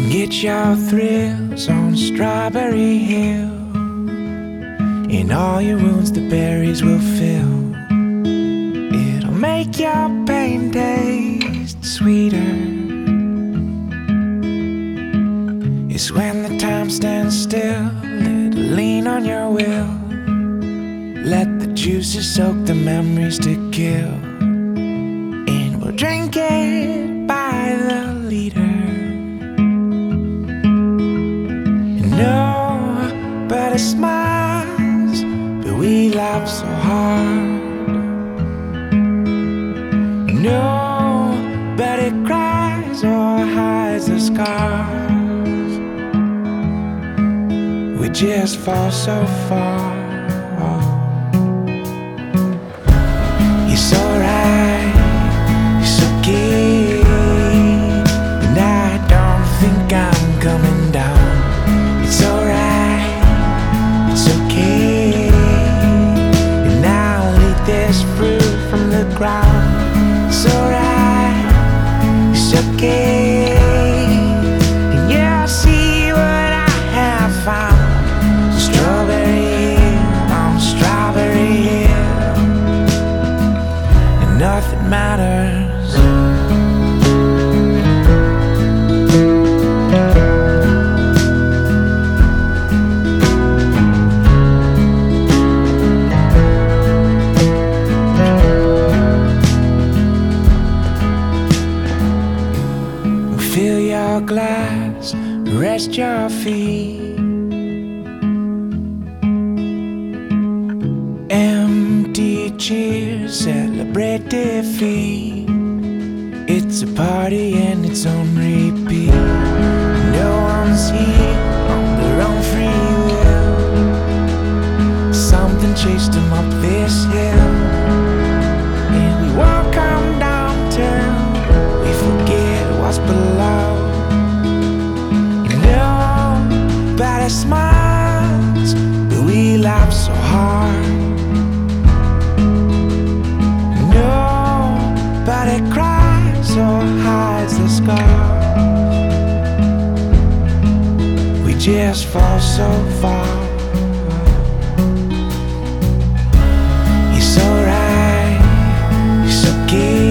Get your thrills on Strawberry Hill. In all your wounds the berries will fill. It'll make your pain taste sweeter. It's when the time stands still. It'll lean on your will. Let the juices soak the memories to kill. And we'll drink it by the liter. Nobody smiles, but we laugh so hard. Nobody cries or hides the scars. We just fall so far. You're so right, you're so keen, and I don't think I'm coming down. It's alright, it's okay, and I'll eat this fruit from the ground. It's alright, it's okay, and yeah, I'll see what I have found. Strawberry Hill, on Strawberry Hill, and nothing matters. Fill your glass, rest your feet. Empty cheers, celebrate defeat. It's a party and it's on repeat. No one's here on their own free will. Something chased them up this hill, and we walk on downtown. We forget what's below. Nobody smiles, but we laugh so hard. Nobody cries or hides the scars. We just fall so far. You're so right, you're so keen,